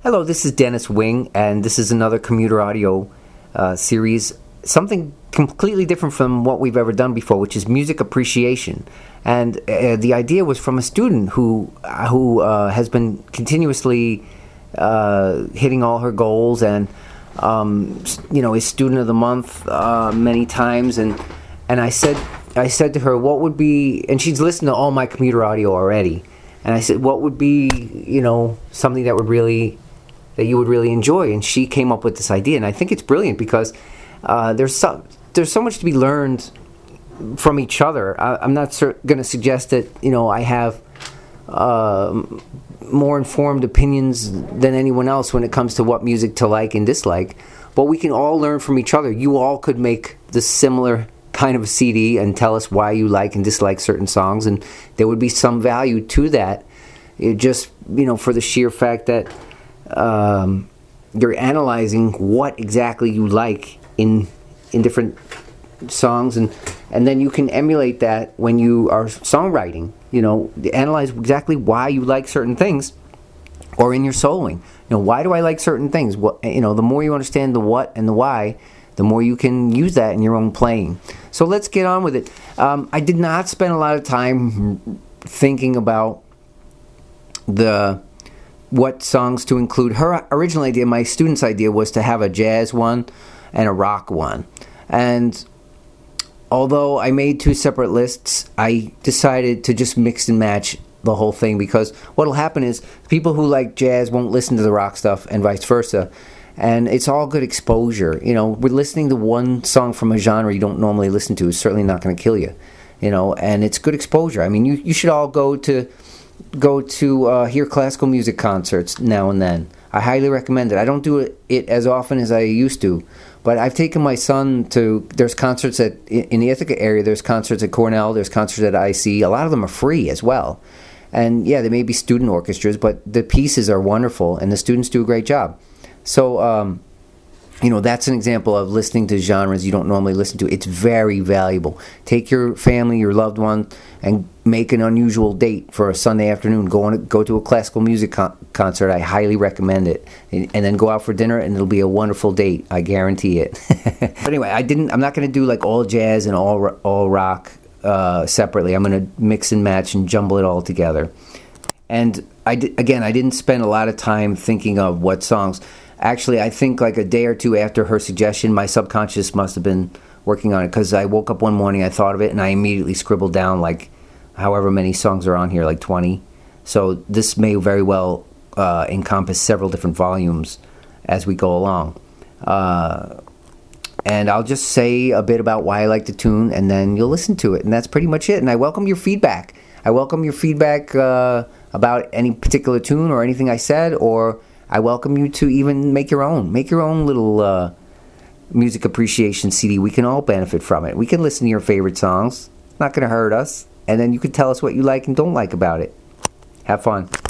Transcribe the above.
Hello, this is Dennis Wing, and this is another commuter audio series, something completely different from what we've ever done before, which is music appreciation. And the idea was from a student who has been continuously hitting all her goals, and is student of the month many times. And I said to her, what would be, and she's listened to all my commuter audio already. And I said, what would be, something that you would really enjoy? And she came up with this idea, and I think it's brilliant because there's so much to be learned from each other. I'm not going to suggest that I have more informed opinions than anyone else when it comes to what music to like and dislike, but we can all learn from each other. You all could make this similar kind of a CD and tell us why you like and dislike certain songs, and there would be some value to that. It just for the sheer fact that you're analyzing what exactly you like in different songs, and then you can emulate that when you are songwriting. Analyze exactly why you like certain things, or in your soloing. Why do I like certain things? The more you understand the what and the why, the more you can use that in your own playing. So let's get on with it. I did not spend a lot of time thinking about what songs to include. Her original idea, my student's idea, was to have a jazz one and a rock one. And although I made two separate lists, I decided to just mix and match the whole thing, because what'll happen is people who like jazz won't listen to the rock stuff, and vice versa. And it's all good exposure. We're listening to one song from a genre you don't normally listen to is certainly not going to kill you. And it's good exposure. I mean, you should all go to hear classical music concerts now and then. I highly recommend it. I don't do it as often as I used to, but I've taken my son to, there's concerts in the Ithaca area, there's concerts at Cornell, there's concerts at IC. A lot of them are free as well. And yeah, there may be student orchestras, but the pieces are wonderful, and the students do a great job. So, that's an example of listening to genres you don't normally listen to. It's very valuable. Take your family, your loved one, and make an unusual date for a Sunday afternoon. Go to a classical music concert. I highly recommend it. And then go out for dinner, and it'll be a wonderful date. I guarantee it. But anyway, I'm not going to do like all jazz and all rock separately. I'm going to mix and match and jumble it all together. And I didn't spend a lot of time thinking of what songs. Actually, I think like a day or two after her suggestion, my subconscious must have been working on it, because I woke up one morning, I thought of it, and I immediately scribbled down like however many songs are on here, like 20. So this may very well encompass several different volumes as we go along. And I'll just say a bit about why I like the tune, and then you'll listen to it, and that's pretty much it. And I welcome your feedback. About any particular tune or anything I said, or I welcome you to even make your own little music appreciation CD. We can all benefit from it. We can listen to your favorite songs. It's not going to hurt us. And then you can tell us what you like and don't like about it. Have fun.